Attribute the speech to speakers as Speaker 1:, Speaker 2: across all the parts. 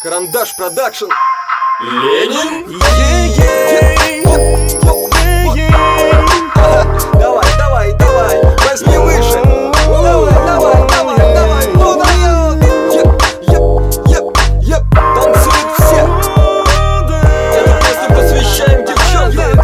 Speaker 1: Карандаш Продакшн.
Speaker 2: Ленин?
Speaker 1: Давай, возьми выше. Давай, ну даёт. Танцуют все. Эту песню посвящаем девчонке.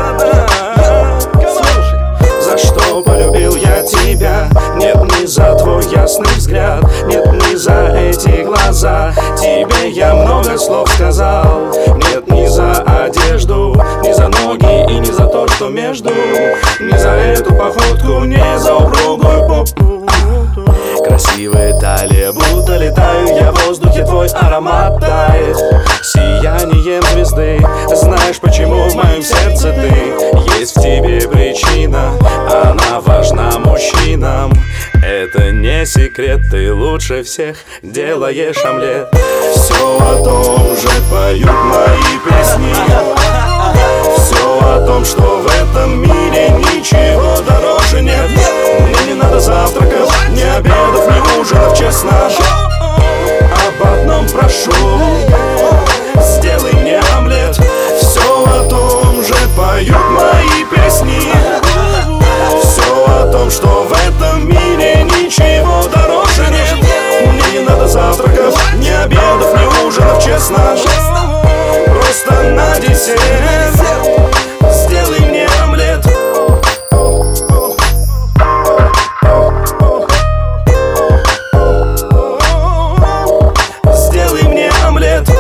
Speaker 1: Слушай.
Speaker 3: За что полюбил я тебя? Нет, не за твой ясный взгляд, нет, не за эти глаза. Тебе я много слов сказал. Нет, не за одежду, не за ноги и не за то, что между. Не за эту походку, не за упругую попу. Красивая талия, будто летаю я в воздухе, твой аромат тает сиянием звезды. Знаешь, почему в моем сердце ты? Есть в тебе причина, она важна мужчинам. Это не секрет, ты лучше всех делаешь омлет. Все о том же поют мои песни. Все о том, что в этом мире ничего дороже нет. Мне не надо завтраков, ни обедов, ни ужинов, честно. Об одном прошу, сделай мне омлет. Все о том же поют мои песни. Все о том, что в этом мире ничего дороже нет. Мне не надо завтраков, ни обедов, ни ужинов, честно. Просто на десерт сделай мне омлет. Сделай мне омлет.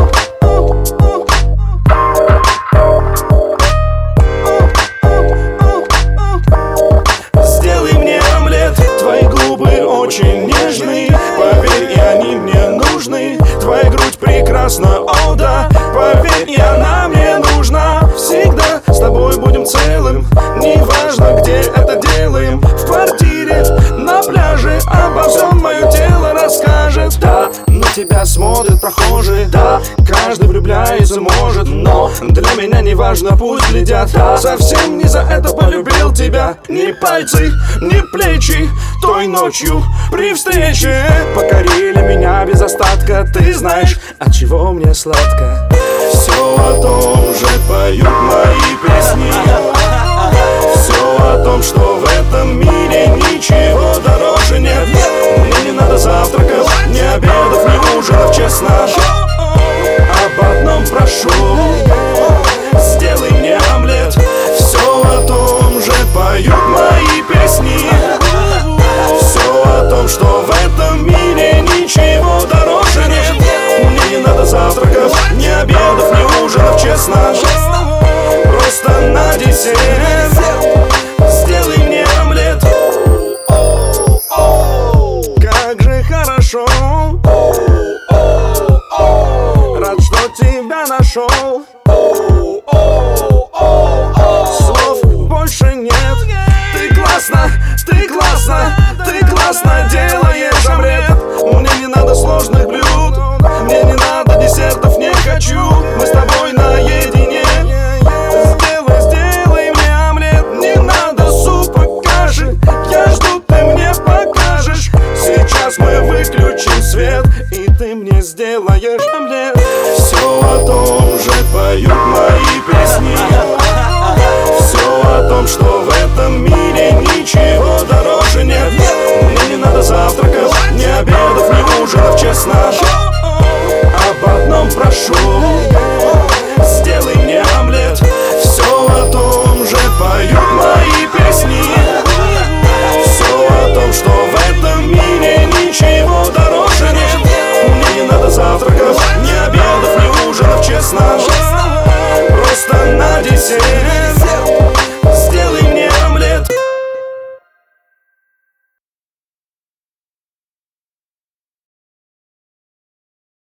Speaker 3: Сделай мне омлет. Твои губы очень нежные, поверь, и они мне нужны. Твоя грудь прекрасна, о да, поверь, и она мне нужна. Всегда с тобой будем целым, неважно, где это делаем. В квартире, на пляже, обо всем мое тело расскажет. Да, на тебя смотрят прохожие, да, каждый влюбляется может, но для меня не важно, пусть глядят. Да, совсем не за это полюбил тебя. Ни пальцы, ни плечи той ночью при встрече покорили меня без остатка. Ты знаешь, от чего мне сладко. Все о том же поют мои песни. Все о том, что в этом мире ничего